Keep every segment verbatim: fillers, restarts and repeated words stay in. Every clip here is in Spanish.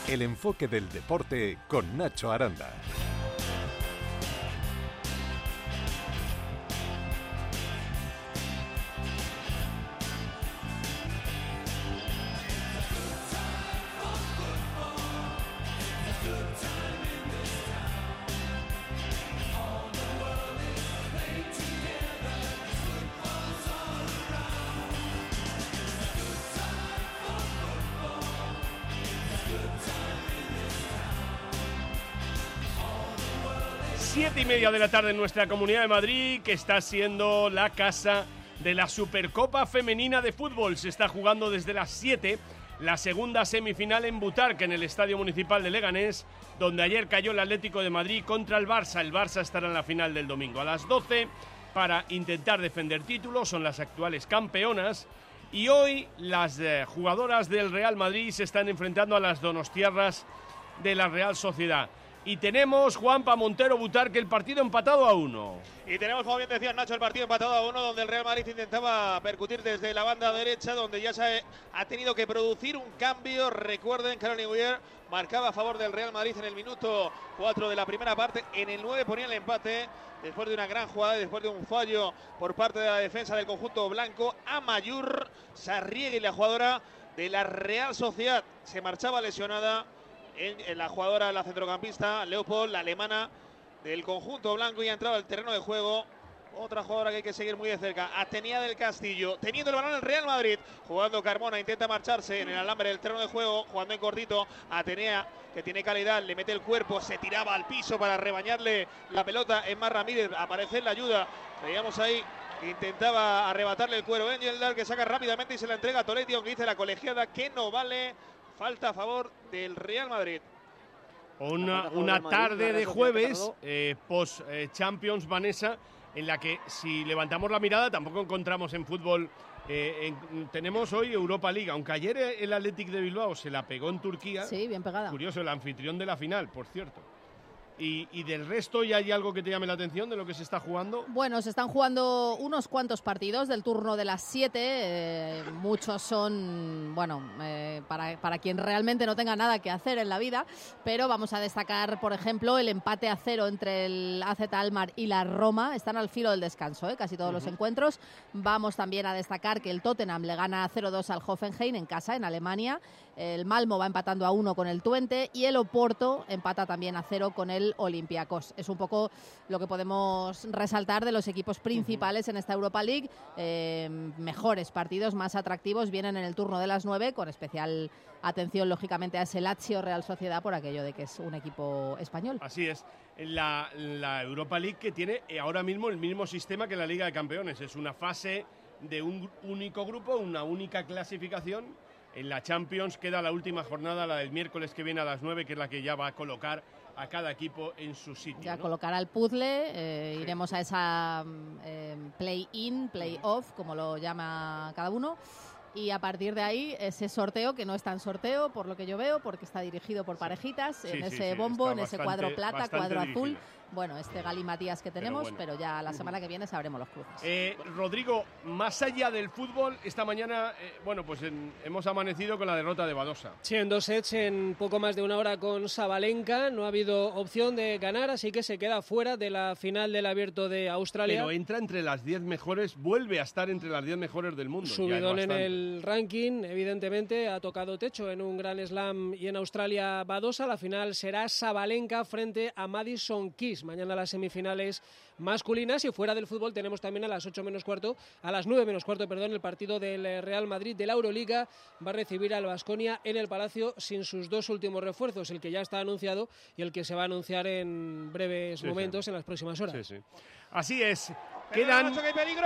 El enfoque del deporte con Nacho Aranda. Siete y media de la tarde en nuestra Comunidad de Madrid, que está siendo la casa de la Supercopa Femenina de Fútbol. Se está jugando desde las siete la segunda semifinal en Butarque, en el Estadio Municipal de Leganés, donde ayer cayó el Atlético de Madrid contra el Barça. El Barça estará en la final del domingo a las doce para intentar defender títulos. Son las actuales campeonas. Y hoy las eh, jugadoras del Real Madrid se están enfrentando a las donostiarras de la Real Sociedad. Y tenemos, Juanpa Montero, Butarque, el partido empatado a uno. Y tenemos, como bien decías, Nacho, el partido empatado a uno, donde el Real Madrid intentaba percutir desde la banda derecha, donde ya se ha tenido que producir un cambio. Recuerden, Caroline Weir marcaba a favor del Real Madrid en el minuto cuatro de la primera parte. En el nueve ponía el empate, después de una gran jugada y después de un fallo por parte de la defensa del conjunto blanco. Amayur Sarriegui, la jugadora de la Real Sociedad, se marchaba lesionada. En, en la jugadora, la centrocampista Leopold, la alemana del conjunto blanco, y ha entrado al terreno de juego otra jugadora que hay que seguir muy de cerca, Atenea del Castillo, teniendo el balón el Real Madrid, jugando Carmona, intenta marcharse en el alambre del terreno de juego, jugando en cortito. Atenea, que tiene calidad, le mete el cuerpo, se tiraba al piso para rebañarle la pelota en Mar Ramírez, aparece en la ayuda, veíamos ahí, intentaba arrebatarle el cuero Engeldal, que saca rápidamente y se la entrega a Toletti, aunque dice la colegiada que no vale. Falta a favor del Real Madrid. Una, una tarde de jueves, eh, post-Champions, eh, Vanessa, en la que si levantamos la mirada tampoco encontramos en fútbol. Eh, en, tenemos hoy Europa League, aunque ayer el Athletic de Bilbao se la pegó en Turquía. Sí, bien pegada. Curioso, el anfitrión de la final, por cierto. Y, y del resto, ¿ya hay algo que te llame la atención de lo que se está jugando? Bueno, se están jugando unos cuantos partidos del turno de las siete. Eh, muchos son, bueno, eh, para, para quien realmente no tenga nada que hacer en la vida. Pero vamos a destacar, por ejemplo, el empate a cero entre el A Z Alkmaar y la Roma. Están al filo del descanso, ¿eh? Casi todos uh-huh. los encuentros. Vamos también a destacar que el Tottenham le gana cero dos al Hoffenheim en casa, en Alemania. El Malmo va empatando a uno con el Twente y el Oporto empata también a cero con el Olympiacos. Es un poco lo que podemos resaltar de los equipos principales uh-huh. en esta Europa League. Eh, mejores partidos, más atractivos, vienen en el turno de las nueve, con especial atención, lógicamente, a ese Lazio Real Sociedad por aquello de que es un equipo español. Así es. La, la Europa League, que tiene ahora mismo el mismo sistema que la Liga de Campeones. Es una fase de un único grupo, una única clasificación. En la Champions queda la última jornada, la del miércoles que viene a las nueve, que es la que ya va a colocar a cada equipo en su sitio. Ya ¿no? colocará el puzzle, eh, sí. Iremos a esa eh, play-in, play-off, como lo llama cada uno. Y a partir de ahí, ese sorteo, que no está en sorteo, por lo que yo veo, porque está dirigido por parejitas, sí, en sí, ese sí, bombo, en bastante, ese cuadro plata, cuadro dirigido. Azul. Bueno, este Gali Matías que tenemos, pero, bueno. pero ya la semana que viene sabremos los cruces. Eh, Rodrigo, más allá del fútbol, esta mañana, eh, bueno, pues en, hemos amanecido con la derrota de Badosa. Sí, en dos sets, en poco más de una hora con Sabalenka. No ha habido opción de ganar, así que se queda fuera de la final del Abierto de Australia. Pero entra entre las diez mejores, vuelve a estar entre las diez mejores del mundo. Subidón en el ranking, evidentemente, ha tocado techo en un Grand Slam y en Australia Badosa. La final será Sabalenka frente a Madison Keys. Mañana las semifinales masculinas, y fuera del fútbol tenemos también a las ocho menos cuarto, a las nueve menos cuarto, perdón, el partido del Real Madrid de la Euroliga. Va a recibir al Baskonia en el Palacio sin sus dos últimos refuerzos, el que ya está anunciado y el que se va a anunciar en breves sí, momentos, sí. en las próximas horas. Sí, sí. Así es. Quedan... ¡Qué peligro!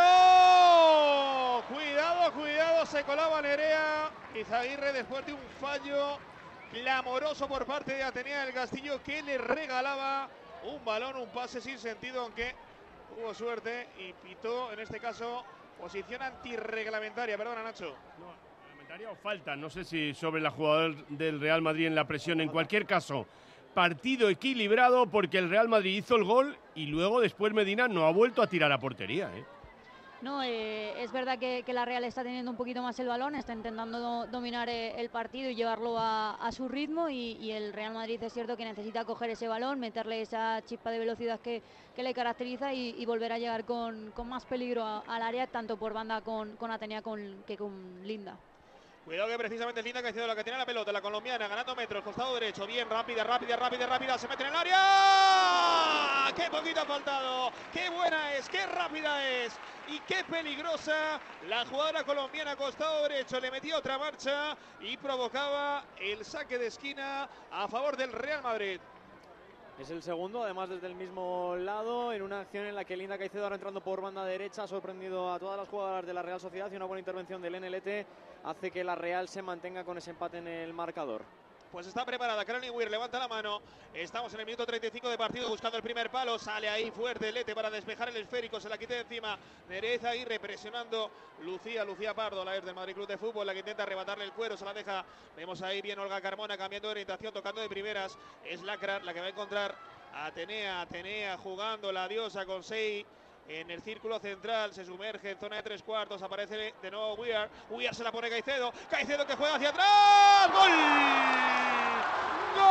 Cuidado, cuidado, se colaba Nerea Izaguirre después de un fallo clamoroso por parte de Atenea del Castillo, que le regalaba un balón, un pase sin sentido, aunque hubo suerte y pitó, en este caso, posición antirreglamentaria. Perdona, Nacho. No, reglamentaria o falta, no sé si sobre la jugadora del Real Madrid en la presión. En cualquier caso, partido equilibrado, porque el Real Madrid hizo el gol y luego después Medina no ha vuelto a tirar a portería, ¿eh? No, eh, es verdad que, que la Real está teniendo un poquito más el balón, está intentando do, dominar eh, el partido y llevarlo a, a su ritmo y, y el Real Madrid es cierto que necesita coger ese balón, meterle esa chispa de velocidad que, que le caracteriza y, y volver a llegar con, con más peligro a, al área, tanto por banda con, con Atenea con, que con Linda. Cuidado que precisamente es Linda Caicedo la que tiene la pelota, la colombiana ganando metros, costado derecho, bien, rápida, rápida, rápida, rápida, se mete en el área. ¡Qué poquito ha faltado! ¡Qué buena es! ¡Qué rápida es! Y qué peligrosa la jugadora colombiana, costado derecho, le metía otra marcha y provocaba el saque de esquina a favor del Real Madrid. Es el segundo, además desde el mismo lado, en una acción en la que Linda Caicedo, ahora entrando por banda derecha, ha sorprendido a todas las jugadoras de la Real Sociedad y una buena intervención del N L T hace que la Real se mantenga con ese empate en el marcador. Pues está preparada, Caroline Weir levanta la mano, estamos en el minuto treinta y cinco de partido buscando el primer palo, sale ahí fuerte Lete para despejar el esférico, se la quita de encima Nereida Aguirre presionando Lucía, Lucía Pardo, la ex del Madrid Club de Fútbol, la que intenta arrebatarle el cuero, se la deja, vemos ahí bien Olga Carmona cambiando de orientación, tocando de primeras, es Lacra la que va a encontrar a Atenea, Atenea jugando la diosa con Sei. En el círculo central se sumerge en zona de tres cuartos, aparece de nuevo Weir, Weir se la pone Caicedo, Caicedo que juega hacia atrás, ¡gol! ¡Gol!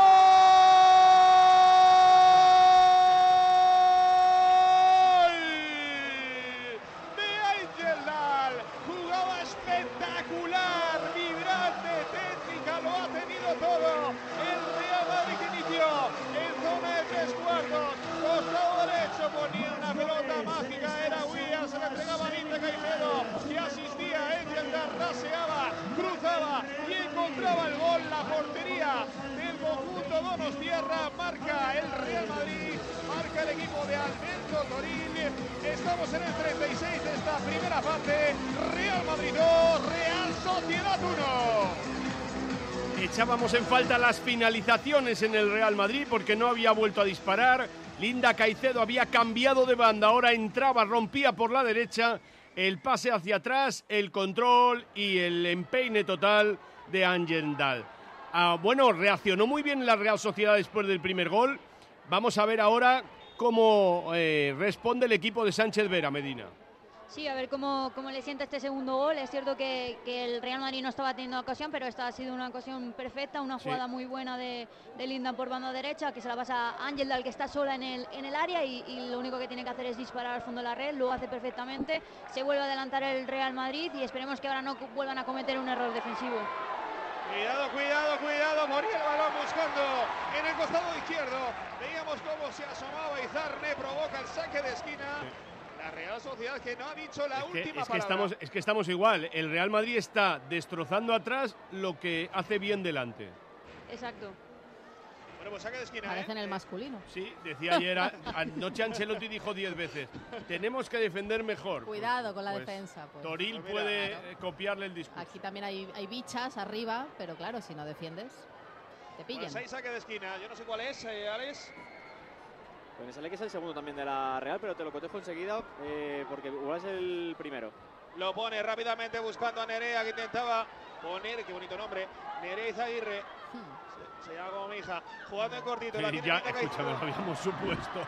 De Ángel Dal, jugaba espectacular, vibrante, técnica, lo ha tenido todo, el Real Madrid inició en zona de tres cuartos, costado derecho ponía una pelota mágica, era Weir, se la entregaba a Linda Caicedo, que asistía, Ángel Dal raseaba, cruzaba y encontraba el gol, la portería del conjunto donostiarra, marca el Real Madrid, marca el equipo de Alberto Toril, estamos en el treinta y seis de esta primera parte, Real Madrid dos, Real Sociedad uno. Echábamos en falta las finalizaciones en el Real Madrid porque no había vuelto a disparar. Linda Caicedo había cambiado de banda, ahora entraba, rompía por la derecha, el pase hacia atrás, el control y el empeine total de Ángel Dal. Ah, bueno, reaccionó muy bien la Real Sociedad después del primer gol. Vamos a ver ahora cómo eh, responde el equipo de Sánchez Vera, Medina. Sí, a ver cómo, cómo le sienta este segundo gol. Es cierto que, que el Real Madrid no estaba teniendo ocasión, pero esta ha sido una ocasión perfecta, una jugada sí. muy buena de, de Linda por banda derecha, que se la pasa a Ángel Dal, que está sola en el, en el área y, y lo único que tiene que hacer es disparar al fondo de la red, lo hace perfectamente, se vuelve a adelantar el Real Madrid y esperemos que ahora no vuelvan a cometer un error defensivo. Cuidado, cuidado, cuidado, moría el balón buscando en el costado izquierdo, veíamos cómo se asomaba Izarne, provoca el saque de esquina. Sí. La Real Sociedad que no ha dicho la es que, última es que palabra. Estamos, es que estamos igual. El Real Madrid está destrozando atrás lo que hace bien delante. Exacto. Bueno, pues saque de esquina. Parece ¿eh? en el masculino. Sí, decía ayer, anoche Ancelotti dijo diez veces, tenemos que defender mejor. Cuidado con la pues, defensa. Pues. Toril pues mira, puede claro. copiarle el discurso. Aquí también hay, hay bichas arriba, pero claro, si no defiendes, te pillan. Pues hay saque de esquina. Yo no sé cuál es, eh, Alex. Pues me sale que es el segundo también de la Real, pero te lo cotejo enseguida eh, porque igual es el primero. Lo pone rápidamente buscando a Nerea, que intentaba poner, qué bonito nombre, Nerea Aguirre. Hmm. Se, se llama como mi hija. Jugando en cortito. Sí, la tiene ya, Linda escúchame, lo Caicedo. habíamos supuesto.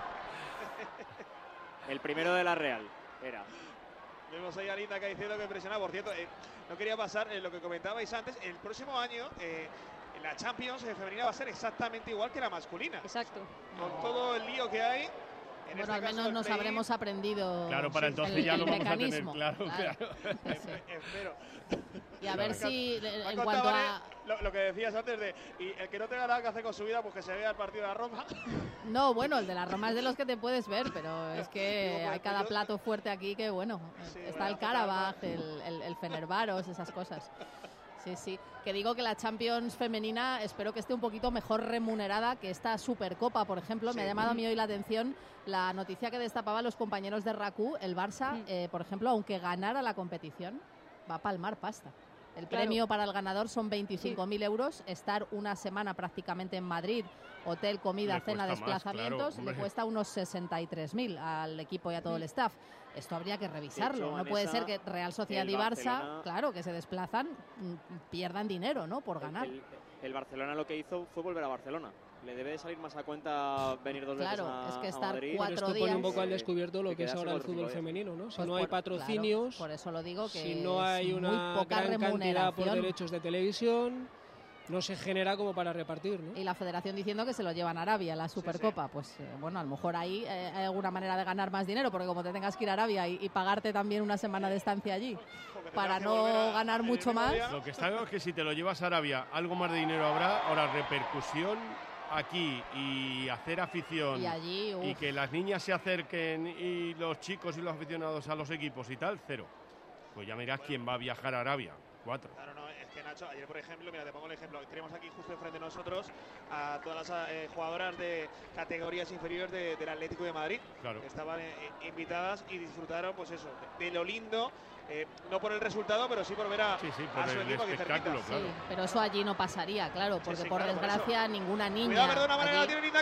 El primero de la Real era. Vemos ahí a Linda Caicedo que presiona. Por cierto, eh, no quería pasar en lo que comentabais antes. El próximo año... Eh, la Champions femenina va a ser exactamente igual que la masculina. Exacto. Con todo el lío que hay. En bueno, este al menos caso, nos play... habremos aprendido. Claro, para sí, entonces el, ya el lo vamos mecanismo. a tener claro. claro. claro. Sí. Espero. Y a ver si, en cuanto contado, a. Lo, lo que decías antes de. Y el que no tenga nada que hacer con su vida, pues que se vea el partido de la Roma. No, bueno, el de la Roma es de los que te puedes ver, pero es que Digo, hay pues, cada yo... plato fuerte aquí que, bueno, sí, está bueno, el Karabaj, el, el, el Fenerbahçe, esas cosas. Sí, sí. Que digo que la Champions femenina espero que esté un poquito mejor remunerada que esta Supercopa, por ejemplo. Sí. Me ha llamado a mí hoy la atención la noticia que destapaba los compañeros de R A C U. El Barça, mm. eh, por ejemplo, aunque ganara la competición, va a palmar pasta. El claro. premio para el ganador son veinticinco mil sí. euros. Estar una semana prácticamente en Madrid, hotel, comida, le cena, desplazamientos, más, claro, le cuesta unos sesenta y tres mil al equipo y a todo sí. el staff. Esto habría que revisarlo. Hecho, no Vanessa, puede ser que Real Sociedad y Barça, Barcelona... claro, que se desplazan, pierdan dinero, ¿no? Por ganar. El, el, el Barcelona lo que hizo fue volver a Barcelona. le debe de salir más a cuenta venir dos claro, veces a, es que a estar Madrid. cuatro Pero esto días pone un poco al descubierto lo que es ahora el fútbol días. femenino, ¿no? Si pues no hay por, patrocinios, claro, por eso lo digo, que si no hay es una muy poca gran cantidad por remuneración. derechos de televisión, no se genera como para repartir, ¿no? Y la federación diciendo que se lo llevan a Arabia, la Supercopa. Sí, sí. Pues eh, bueno, a lo mejor ahí eh, hay alguna manera de ganar más dinero, porque como te tengas que ir a Arabia y, y pagarte también una semana de estancia allí para no ganar mucho más. Lo que está claro es que si te lo llevas a Arabia, algo más de dinero habrá. Ahora, repercusión aquí y hacer afición y, allí, y que las niñas se acerquen y los chicos y los aficionados a los equipos y tal, cero. Pues ya mirás quién va a viajar a Arabia. Cuatro. Claro, no, es que Nacho, ayer por ejemplo, mira, te pongo el ejemplo, tenemos aquí justo enfrente de nosotros a todas las eh, jugadoras de categorías inferiores de, del Atlético de Madrid, claro, que estaban eh, invitadas y disfrutaron, pues eso, de, de lo lindo, eh, no por el resultado, pero sí por ver a, sí, sí, por a su el equipo espectáculo, claro. Sí, pero eso allí no pasaría, claro, porque sí, sí, por claro, desgracia por ninguna niña. Cuidado, perdona, manera, allí... tiene Linda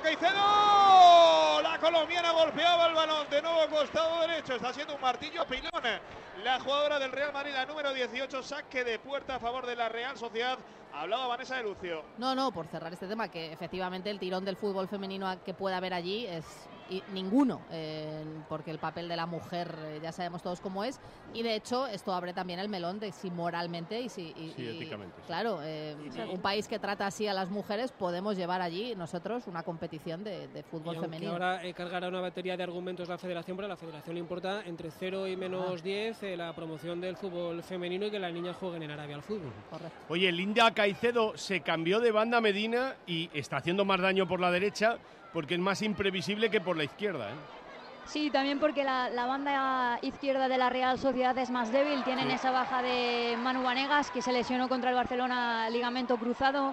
Caicedo. La colombiana golpeaba el balón de nuevo costado derecho. Está siendo un martillo pilón. La jugadora del Real Madrid, la número dieciocho, saque de puerta a favor de la Real Sociedad. Hablaba Vanessa de Lucio. No, no, por cerrar este tema, que efectivamente el tirón del fútbol femenino que pueda haber allí es y ninguno, eh, porque el papel de la mujer eh, ya sabemos todos cómo es, y de hecho esto abre también el melón de si moralmente y si y, sí, y, éticamente, sí. Claro, eh, sí. Un país que trata así a las mujeres, podemos llevar allí nosotros una competición de, de fútbol y femenino. Ahora eh, cargará una batería de argumentos la federación, pero a la federación le importa entre cero y menos diez eh, la promoción del fútbol femenino y que las niñas jueguen en Arabia al fútbol. Correcto. Oye, Linda Caicedo se cambió de banda Medina y está haciendo más daño por la derecha porque es más imprevisible que por la izquierda, ¿eh? Sí, también porque la, la banda izquierda de la Real Sociedad es más débil. Tienen sí. esa baja de Manu Vanegas, que se lesionó contra el Barcelona, ligamento cruzado,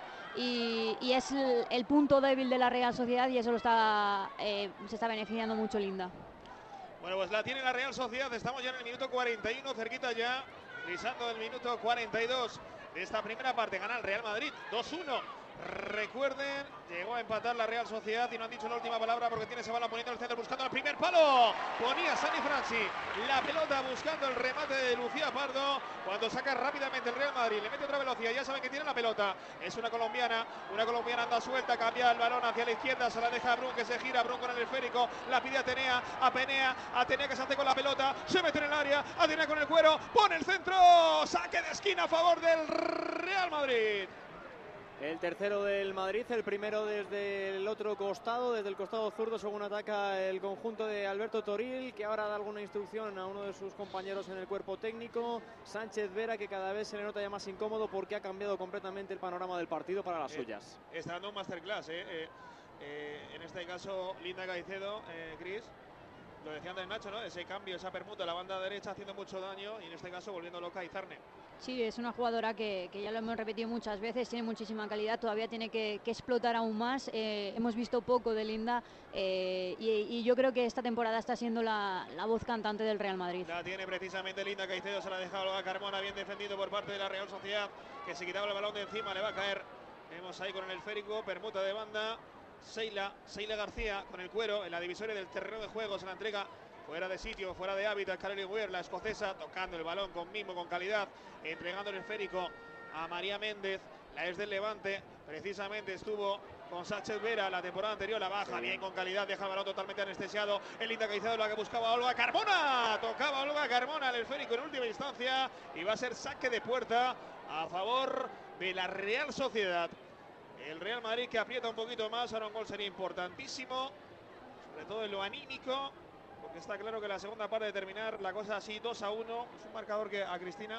y, y es el, el punto débil de la Real Sociedad, y eso lo está eh, se está beneficiando mucho Linda. Bueno, pues la tiene la Real Sociedad. Estamos ya en el minuto cuarenta y uno, cerquita ya, risando el minuto cuarenta y dos de esta primera parte. Gana el Real Madrid dos uno. Recuerden, llegó a empatar la Real Sociedad y no han dicho la última palabra porque tiene ese balón poniendo el centro, buscando el primer palo. Ponía Sani Franci la pelota buscando el remate de Lucía Pardo. Cuando saca rápidamente el Real Madrid, le mete otra velocidad, ya saben que tiene la pelota. Es una colombiana, una colombiana anda suelta, cambia el balón hacia la izquierda, se la deja a Brun, que se gira, Brun con el esférico, la pide a Atenea, a Penea, Atenea que se hace con la pelota, se mete en el área, Atenea con el cuero, pone el centro, saque de esquina a favor del Real Madrid. El tercero del Madrid, el primero desde el otro costado, desde el costado zurdo, según ataca el conjunto de Alberto Toril, que ahora da alguna instrucción a uno de sus compañeros en el cuerpo técnico, Sánchez Vera, que cada vez se le nota ya más incómodo porque ha cambiado completamente el panorama del partido para las eh, suyas. Está dando un masterclass, eh, eh, eh, en este caso Linda Caicedo, eh, Cris. Lo decía antes Nacho, ¿no? Ese cambio, esa permuta, la banda derecha haciendo mucho daño y en este caso volviendo loca a Izarne. Sí, es una jugadora que, que ya lo hemos repetido muchas veces, tiene muchísima calidad, todavía tiene que, que explotar aún más. Eh, hemos visto poco de Linda eh, y, y yo creo que esta temporada está siendo la, la voz cantante del Real Madrid. La tiene precisamente Linda Caicedo, se la ha dejado a Carmona, bien defendido por parte de la Real Sociedad, que se quitaba el balón de encima, le va a caer. Vemos ahí con el esférico, permuta de banda, Seila, Seila García con el cuero en la divisoria del terreno de juego, se la entrega. Fuera de sitio, fuera de hábitat, Caroline Weir, la escocesa, tocando el balón con mimo, con calidad, entregando el esférico a María Méndez, la ex del Levante, precisamente estuvo con Sánchez Vera la temporada anterior, la baja bien con calidad, deja el balón totalmente anestesiado, el Linda Caicedo, la que buscaba Olga Carmona, tocaba Olga Carmona el esférico en última instancia y va a ser saque de puerta a favor de la Real Sociedad. El Real Madrid que aprieta un poquito más, ahora un gol sería importantísimo, sobre todo en lo anímico. Porque está claro que la segunda parte de terminar la cosa así dos a uno es un marcador que a Cristina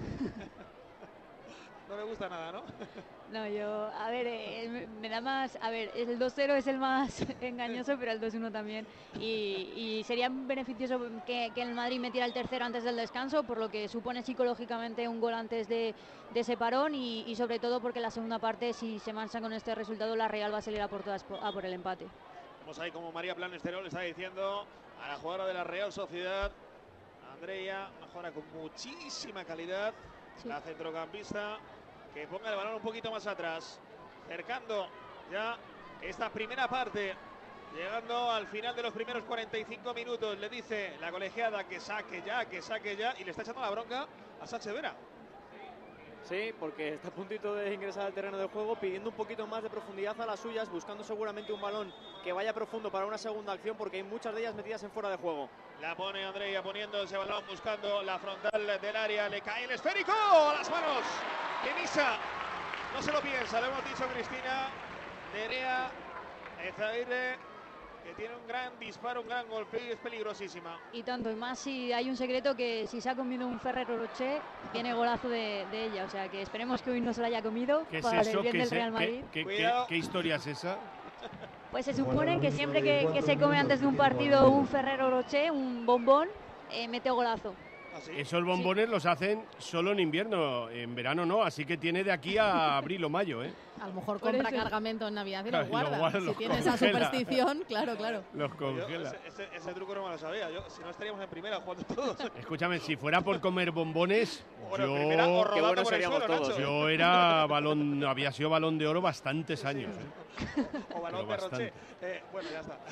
no le gusta nada, ¿no? No, yo, a ver, eh, me da más, a ver, el dos cero es el más engañoso, pero el dos uno también. Y, y sería beneficioso que, que el Madrid metiera el tercero antes del descanso, por lo que supone psicológicamente un gol antes de, de ese parón y, y sobre todo porque la segunda parte, si se mancha con este resultado, la Real va a salir a por, todas, a por el empate. Vamos ahí como María Planesterol le está diciendo a la jugadora de la Real Sociedad, Andrea, una jugadora con muchísima calidad, sí. La centrocampista, que ponga el balón un poquito más atrás, cercando ya esta primera parte, llegando al final de los primeros cuarenta y cinco minutos, le dice la colegiada que saque ya, que saque ya, y le está echando la bronca a Sánchez Vera. Sí, porque está a puntito de ingresar al terreno de juego, pidiendo un poquito más de profundidad a las suyas, buscando seguramente un balón que vaya profundo para una segunda acción, porque hay muchas de ellas metidas en fuera de juego. La pone Andrea poniendo ese balón, buscando la frontal del área, le cae el esférico a las manos de Misa. No se lo piensa, lo hemos dicho Cristina. Nerea Ezaguirre, que tiene un gran disparo, un gran golpe y es peligrosísima. Y tanto, y más si hay un secreto que si se ha comido un Ferrero Rocher, viene golazo de, de ella. O sea que esperemos que hoy no se lo haya comido ¿Qué es para eso? el bien ¿Qué, del es, Real Madrid. ¿qué, qué, qué, ¿Qué historia es esa? Pues se supone que siempre que, que se come antes de un partido un Ferrero Rocher, un bombón, eh, mete golazo. ¿Ah, sí? Esos bombones sí. Los hacen solo en invierno, en verano no, así que tiene de aquí a abril o mayo, ¿eh? A lo mejor compra cargamento en Navidad y claro, los guarda. Lo guarda si los tiene congela. esa superstición, claro, claro. Los congela. Yo, ese, ese, ese truco no me lo sabía. Yo, si no estaríamos en primera jugando todos. Escúchame, si fuera por comer bombones, bueno, yo, primera, o qué bueno seríamos suelo, todos. Nacho. Yo era balón, había sido balón de oro bastantes años. ¿eh? O balón de Roche. Eh, bueno, ya está.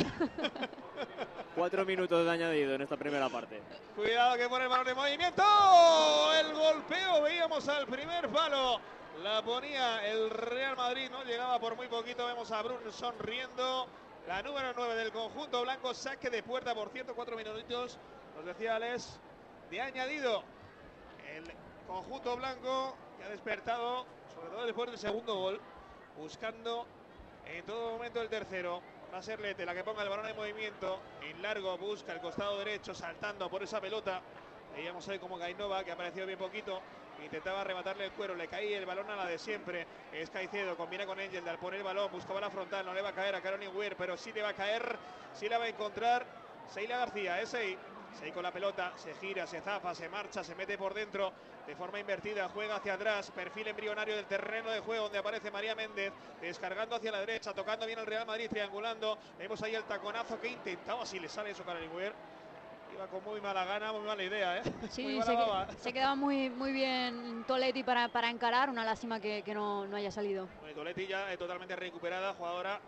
Cuatro minutos de añadido en esta primera parte. Cuidado que pone el balón de movimiento. El golpeo, veíamos al primer palo. La ponía el Real Madrid, no llegaba por muy poquito. Vemos a Brun sonriendo. La número nueve del conjunto blanco. Saque de puerta, por cierto, cuatro minutitos. Nos decía Alex, de añadido. El conjunto blanco que ha despertado, sobre todo después del segundo gol, buscando en todo momento el tercero. Va a ser Lete la que ponga el balón en movimiento. En largo busca el costado derecho, saltando por esa pelota. Veíamos ahí como Gainova, que ha aparecido bien poquito, intentaba arrebatarle el cuero, le caía el balón a la de siempre. Es Caicedo, combina con Angel, al poner el balón, buscaba la frontal, no le va a caer a Caroline Weir, pero sí le va a caer, sí la va a encontrar Seila García. Es ahí, Sei con la pelota, se gira, se zafa, se marcha, se mete por dentro de forma invertida, juega hacia atrás, perfil embrionario del terreno de juego donde aparece María Méndez, descargando hacia la derecha, tocando bien el Real Madrid, triangulando. Vemos ahí el taconazo que intentaba, si le sale eso Caroline Weir. Iba con muy mala gana, muy mala idea, ¿eh? Sí, se, que, se quedaba muy, muy bien Toletti para, para encarar, una lástima que, que no, no haya salido. Bueno, Toletti ya eh, totalmente recuperada, jugadora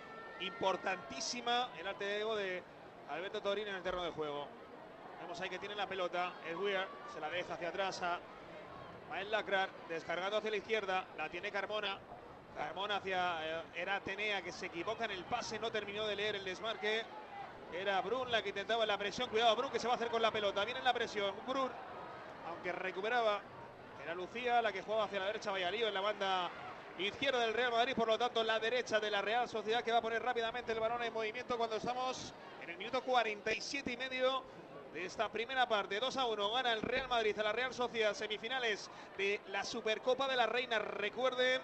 importantísima, el arte de ego de Alberto Torini en el terreno de juego. Vemos ahí que tiene la pelota, es Weir, se la deja hacia atrás a Mael Lacrar, descargando hacia la izquierda, la tiene Carmona. Carmona hacia, eh, era Atenea que se equivoca en el pase, no terminó de leer el desmarque. Era Brun la que intentaba la presión. Cuidado, Brun que se va a hacer con la pelota. Viene en la presión. Brun, aunque recuperaba. Era Lucía la que jugaba hacia la derecha. Valladolid en la banda izquierda del Real Madrid. Por lo tanto, la derecha de la Real Sociedad, que va a poner rápidamente el balón en movimiento cuando estamos en el minuto cuarenta y siete y medio de esta primera parte. dos a uno. Gana el Real Madrid a la Real Sociedad. Semifinales de la Supercopa de la Reina. Recuerden,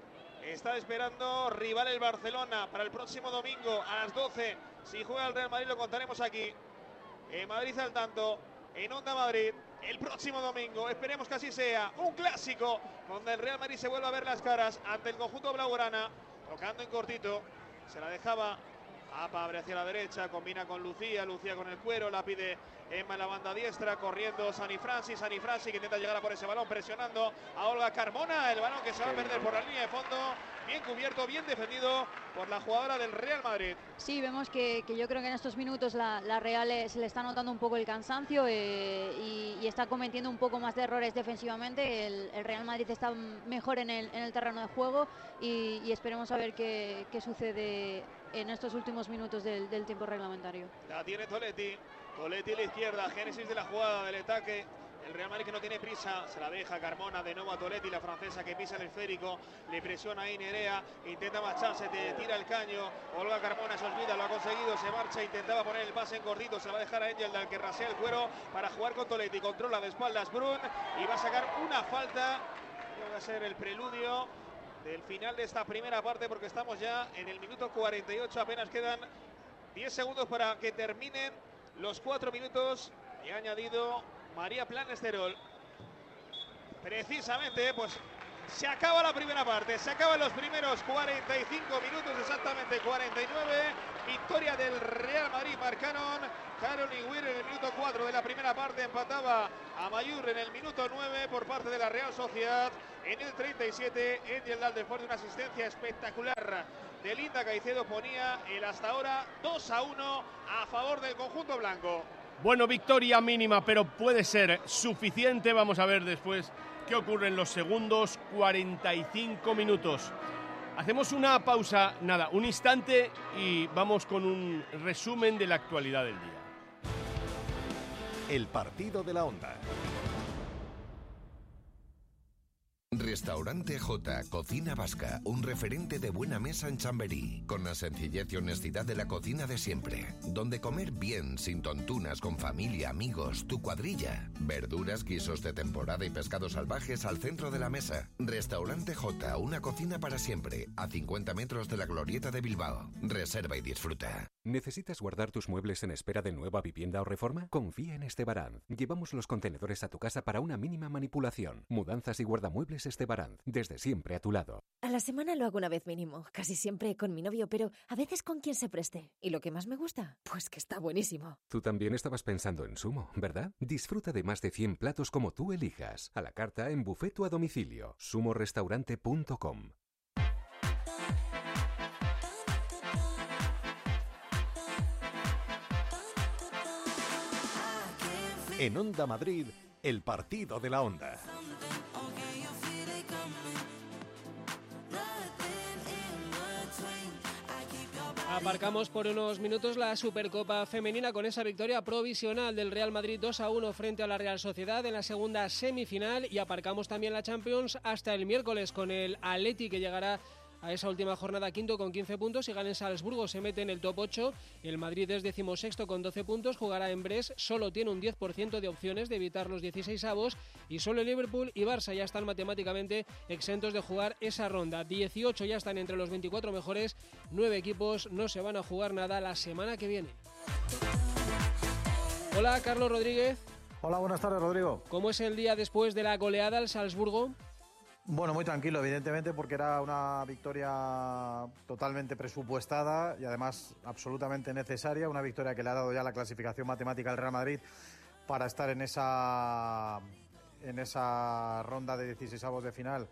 está esperando rival el Barcelona para el próximo domingo a las doce. Si juega el Real Madrid lo contaremos aquí. En Madrid al tanto, en Onda Madrid, el próximo domingo. Esperemos que así sea. Un clásico donde el Real Madrid se vuelva a ver las caras ante el conjunto blaugrana. Tocando en cortito. Se la dejaba a Pabre hacia la derecha. Combina con Lucía. Lucía con el cuero. La pide Emma en la banda diestra. Corriendo Sani Francis. Sani Francis que intenta llegar a por ese balón. Presionando a Olga Carmona. El balón que se va a perder por la línea de fondo. Bien cubierto, bien defendido por la jugadora del Real Madrid. Sí, vemos que, que yo creo que en estos minutos la, la Real eh, se le está notando un poco el cansancio eh, y, y está cometiendo un poco más de errores defensivamente. El, el Real Madrid está mejor en el, en el terreno de juego y, y esperemos a ver qué, qué sucede en estos últimos minutos del, del tiempo reglamentario. La tiene Toletti. Toletti a la izquierda, génesis de la jugada, del ataque. El Real Madrid que no tiene prisa, se la deja Carmona de nuevo a Toletti, la francesa que pisa el esférico, le presiona ahí Nerea, intenta marcharse, te tira el caño, Olga Carmona se olvida, lo ha conseguido, se marcha, intentaba poner el pase en gordito, se la va a dejar a Angel, al que rasea el cuero para jugar con Toletti, controla de espaldas Brun y va a sacar una falta, que va a ser el preludio del final de esta primera parte porque estamos ya en el minuto cuarenta y ocho, apenas quedan diez segundos para que terminen los cuatro minutos y ha añadido María Planesterol. Precisamente, pues se acaba la primera parte, se acaban los primeros cuarenta y cinco minutos, exactamente cuarenta y nueve. Victoria del Real Madrid, marcaron Caroline Weir en el minuto cuatro de la primera parte, empataba a Mayur en el minuto nueve por parte de la Real Sociedad. En el treinta y siete, Angel Dal, después de una asistencia espectacular de Linda Caicedo, ponía el hasta ahora dos a uno a favor del conjunto blanco. Bueno, victoria mínima, pero puede ser suficiente. Vamos a ver después qué ocurre en los segundos cuarenta y cinco minutos. Hacemos una pausa, nada, un instante y vamos con un resumen de la actualidad del día. El partido de la Onda. Restaurante J, Cocina Vasca, un referente de buena mesa en Chamberí, con la sencillez y honestidad de la cocina de siempre, donde comer bien, sin tontunas, con familia, amigos, tu cuadrilla, verduras, guisos de temporada y pescados salvajes al centro de la mesa. Restaurante J, una cocina para siempre, a cincuenta metros de la Glorieta de Bilbao. Reserva y disfruta. ¿Necesitas guardar tus muebles en espera de nueva vivienda o reforma? Confía en Estebaranz. Llevamos los contenedores a tu casa para una mínima manipulación. Mudanzas y guardamuebles Estebaranz, desde siempre a tu lado. A la semana lo hago una vez mínimo, casi siempre con mi novio, pero a veces con quien se preste. ¿Y lo que más me gusta? Pues que está buenísimo. Tú también estabas pensando en Sumo, ¿verdad? Disfruta de más de cien platos como tú elijas. A la carta, en buffet o a domicilio. sumo restaurante punto com. En Onda Madrid, el partido de la Onda. Aparcamos por unos minutos la Supercopa Femenina con esa victoria provisional del Real Madrid dos a uno frente a la Real Sociedad en la segunda semifinal, y aparcamos también la Champions hasta el miércoles con el Atleti, que llegará a esa última jornada quinto con quince puntos y gana en Salzburgo, se mete en el top ocho. El Madrid es decimosexto con doce puntos, jugará en Brest, solo tiene un diez por ciento de opciones de evitar los dieciseisavos, y solo el Liverpool y Barça ya están matemáticamente exentos de jugar esa ronda. dieciocho ya están entre los veinticuatro mejores, nueve equipos no se van a jugar nada la semana que viene. Hola, Carlos Rodríguez. Hola, buenas tardes, Rodrigo. ¿Cómo es el día después de la goleada al Salzburgo? Bueno, muy tranquilo, evidentemente, porque era una victoria totalmente presupuestada y además absolutamente necesaria, una victoria que le ha dado ya la clasificación matemática al Real Madrid para estar en esa en esa ronda de dieciseisavos de final.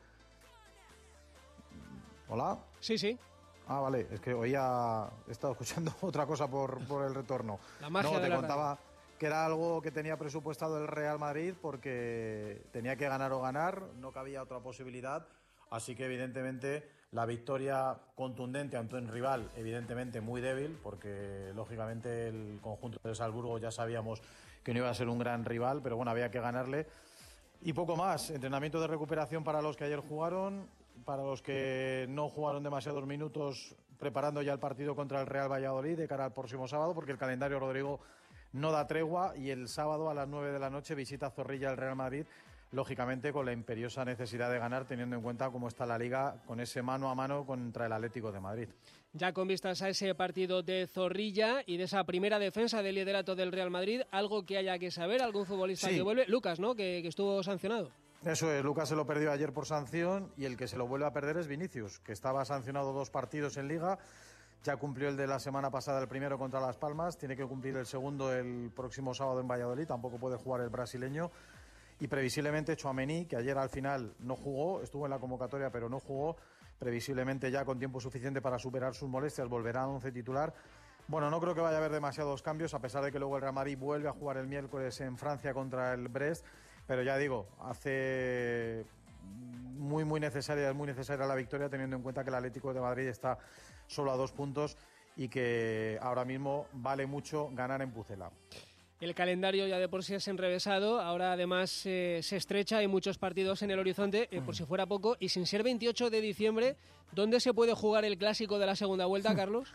¿Hola? Sí, sí. Ah, vale, es que oía, he estado escuchando otra cosa por, por el retorno. La magia no, de te la contaba radio. Que era algo que tenía presupuestado el Real Madrid porque tenía que ganar o ganar, no cabía otra posibilidad, así que evidentemente la victoria contundente ante un rival evidentemente muy débil, porque lógicamente el conjunto de Salzburgo ya sabíamos que no iba a ser un gran rival, pero bueno, había que ganarle. Y poco más, entrenamiento de recuperación para los que ayer jugaron, para los que no jugaron demasiados minutos, preparando ya el partido contra el Real Valladolid de cara al próximo sábado, porque el calendario, Rodrigo, no da tregua, y el sábado a las nueve de la noche visita Zorrilla el Real Madrid, lógicamente con la imperiosa necesidad de ganar, teniendo en cuenta cómo está la Liga con ese mano a mano contra el Atlético de Madrid. Ya con vistas a ese partido de Zorrilla y de esa primera defensa del liderato del Real Madrid, algo que haya que saber, algún futbolista sí. que vuelve, Lucas, ¿no? Que, que estuvo sancionado. Eso es, Lucas se lo perdió ayer por sanción, y el que se lo vuelve a perder es Vinicius, que estaba sancionado dos partidos en Liga. Ya cumplió el de la semana pasada, el primero contra Las Palmas, tiene que cumplir el segundo el próximo sábado en Valladolid, tampoco puede jugar el brasileño. Y previsiblemente Tchouaméni, que ayer al final no jugó, estuvo en la convocatoria pero no jugó, previsiblemente ya con tiempo suficiente para superar sus molestias volverá a once titular. Bueno, no creo que vaya a haber demasiados cambios, a pesar de que luego el Real Madrid vuelve a jugar el miércoles en Francia contra el Brest, pero ya digo, hace muy muy necesaria, es muy necesaria la victoria, teniendo en cuenta que el Atlético de Madrid está solo a dos puntos y que ahora mismo vale mucho ganar en Pucela. El calendario ya de por sí es enrevesado, ahora además eh, se estrecha, hay muchos partidos en el horizonte, eh, por si fuera poco, y sin ser veintiocho de diciembre, ¿dónde se puede jugar el clásico de la segunda vuelta, Carlos?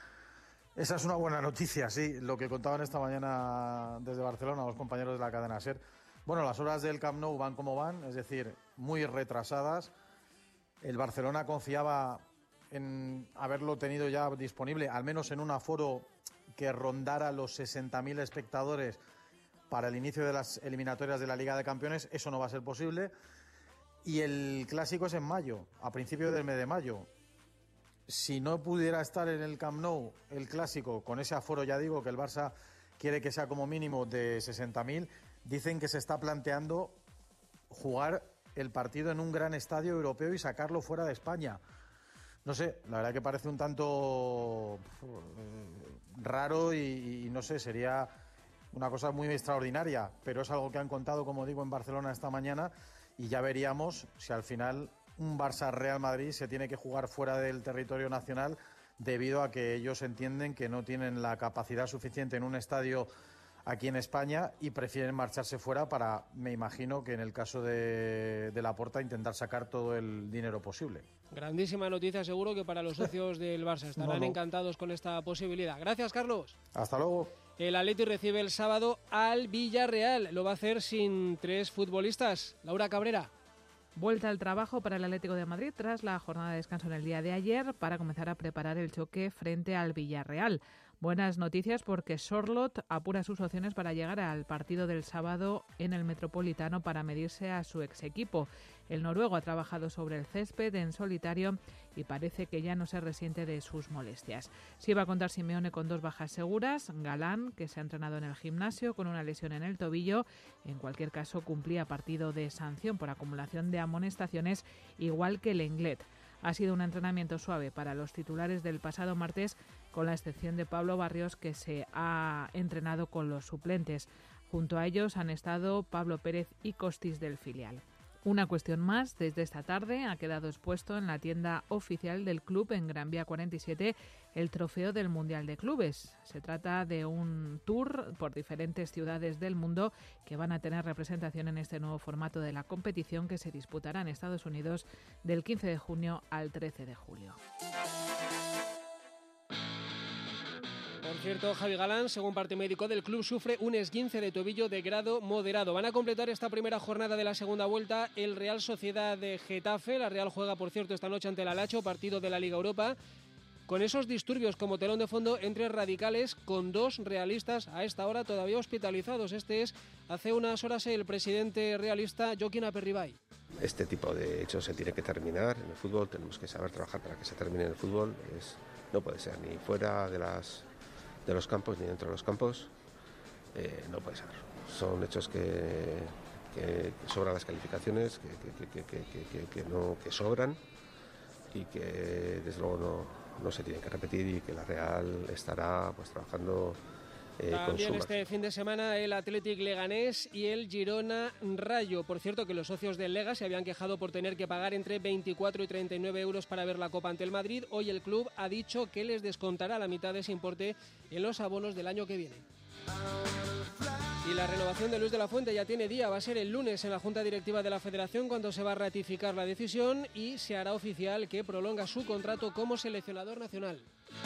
Esa es una buena noticia, sí, lo que contaban esta mañana desde Barcelona los compañeros de la cadena SER. Bueno, las horas del Camp Nou van como van, es decir, muy retrasadas. El Barcelona confiaba en haberlo tenido ya disponible, al menos en un aforo que rondara los sesenta mil espectadores para el inicio de las eliminatorias de la Liga de Campeones. Eso no va a ser posible. Y el clásico es en mayo, a principios del mes de mayo. Si no pudiera estar en el Camp Nou el clásico con ese aforo, ya digo, que el Barça quiere que sea como mínimo de sesenta mil, dicen que se está planteando jugar el partido en un gran estadio europeo y sacarlo fuera de España. No sé, la verdad que parece un tanto raro y, y no sé, sería una cosa muy extraordinaria, pero es algo que han contado, como digo, en Barcelona esta mañana y ya veríamos si al final un Barça-Real Madrid se tiene que jugar fuera del territorio nacional debido a que ellos entienden que no tienen la capacidad suficiente en un estadio aquí en España y prefieren marcharse fuera para, me imagino que en el caso de, de Laporta, intentar sacar todo el dinero posible. Grandísima noticia, seguro que para los socios del Barça estarán no, no. encantados con esta posibilidad. Gracias, Carlos. Hasta luego. El Atleti recibe el sábado al Villarreal. Lo va a hacer sin tres futbolistas. Laura Cabrera. Vuelta al trabajo para el Atlético de Madrid tras la jornada de descanso en el día de ayer para comenzar a preparar el choque frente al Villarreal. Buenas noticias porque Sorloth apura sus opciones para llegar al partido del sábado en el Metropolitano para medirse a su ex equipo. El noruego ha trabajado sobre el césped en solitario y parece que ya no se resiente de sus molestias. Sí va a contar Simeone con dos bajas seguras. Galán, que se ha entrenado en el gimnasio con una lesión en el tobillo. En cualquier caso, cumplía partido de sanción por acumulación de amonestaciones, igual que Lenglet. Ha sido un entrenamiento suave para los titulares del pasado martes, con la excepción de Pablo Barrios, que se ha entrenado con los suplentes. Junto a ellos han estado Pablo Pérez y Costis del filial. Una cuestión más, desde esta tarde ha quedado expuesto en la tienda oficial del club en Gran Vía cuarenta y siete el trofeo del Mundial de Clubes. Se trata de un tour por diferentes ciudades del mundo que van a tener representación en este nuevo formato de la competición que se disputará en Estados Unidos del quince de junio al trece de julio. Por cierto, Javi Galán, según parte médico del club, sufre un esguince de tobillo de grado moderado. Van a completar esta primera jornada de la segunda vuelta el Real Sociedad de Getafe. La Real juega, por cierto, esta noche ante el Alacho, partido de la Liga Europa, con esos disturbios como telón de fondo entre radicales, con dos realistas a esta hora todavía hospitalizados. Este es, hace unas horas, el presidente realista Joaquín Aperribay. Este tipo de hechos se tiene que terminar en el fútbol. Tenemos que saber trabajar para que se termine en el fútbol. Es, no puede ser ni fuera de las... de los campos ni dentro de los campos, eh, no puede ser. Son hechos que, que, que sobran las calificaciones, que, que, que, que, que, que, no, que sobran y que desde luego no, no se tienen que repetir y que la Real estará pues trabajando eh, También con este fin de semana el Athletic Leganés y el Girona Rayo. Por cierto, que los socios del Lega se habían quejado por tener que pagar entre veinticuatro y treinta y nueve euros para ver la Copa ante el Madrid. Hoy el club ha dicho que les descontará la mitad de ese importe en los abonos del año que viene. Y la renovación de Luis de la Fuente ya tiene día, va a ser el lunes en la Junta Directiva de la Federación cuando se va a ratificar la decisión y se hará oficial que prolonga su contrato como seleccionador nacional.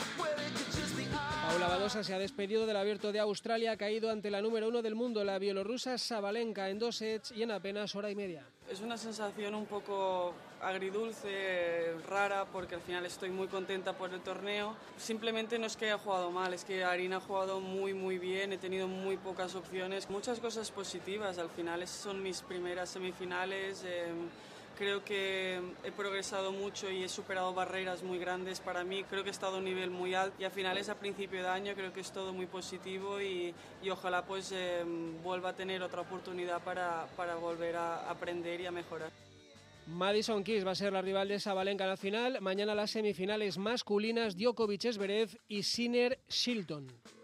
Paula Badosa se ha despedido del Abierto de Australia, ha caído ante la número uno del mundo, la bielorrusa Sabalenka, en dos sets y en apenas hora y media. Es una sensación un poco agridulce, rara, porque al final estoy muy contenta por el torneo. Simplemente no es que haya jugado mal, es que Aryna ha jugado muy muy bien, he tenido muy pocas opciones, muchas cosas positivas. Al final son mis primeras semifinales. Eh, Creo que he progresado mucho y he superado barreras muy grandes para mí. Creo que he estado a un nivel muy alto y a finales, a principio de año, creo que es todo muy positivo y, y ojalá pues eh, vuelva a tener otra oportunidad para, para volver a aprender y a mejorar. Madison Keys va a ser la rival de Sabalenka en la final. Mañana las semifinales masculinas, Djokovic Zverev y Sinner Shilton.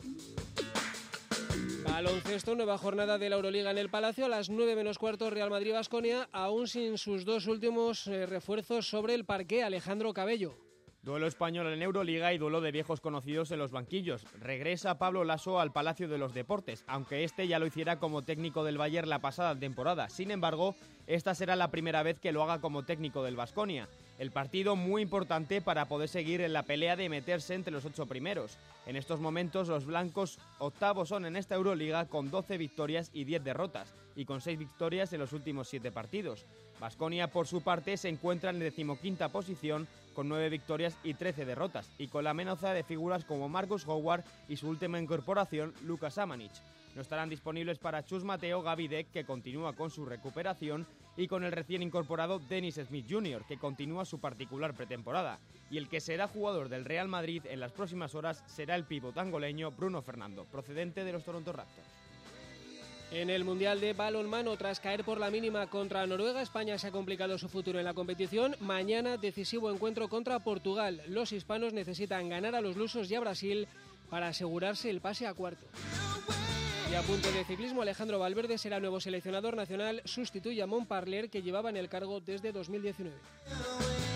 Baloncesto, nueva jornada de la Euroliga en el Palacio, a las nueve menos cuarto, Real Madrid-Baskonia, aún sin sus dos últimos eh, refuerzos sobre el parqué, Alejandro Cabello. Duelo español en Euroliga y duelo de viejos conocidos en los banquillos. Regresa Pablo Laso al Palacio de los Deportes, aunque este ya lo hiciera como técnico del Bayern la pasada temporada. Sin embargo, esta será la primera vez que lo haga como técnico del Baskonia. El partido muy importante para poder seguir en la pelea de meterse entre los ocho primeros. En estos momentos los blancos octavos son en esta Euroliga con doce victorias y diez derrotas, y con seis victorias en los últimos siete partidos. Baskonia, por su parte, se encuentra en decimoquinta posición con nueve victorias y trece derrotas, y con la amenaza de figuras como Marcus Howard y su última incorporación, Luka Samanic. No estarán disponibles para Chus Mateo, Gaby Deck, que continúa con su recuperación, y con el recién incorporado Dennis Smith junior, que continúa su particular pretemporada. Y el que será jugador del Real Madrid en las próximas horas será el pívot angoleño Bruno Fernando, procedente de los Toronto Raptors. En el Mundial de Balonmano, tras caer por la mínima contra Noruega, España se ha complicado su futuro en la competición. Mañana, decisivo encuentro contra Portugal. Los hispanos necesitan ganar a los lusos y a Brasil para asegurarse el pase a cuartos. Y Y apunte de ciclismo, Alejandro Valverde será nuevo seleccionador nacional, sustituye a Montparler, que llevaba en el cargo desde dos mil diecinueve.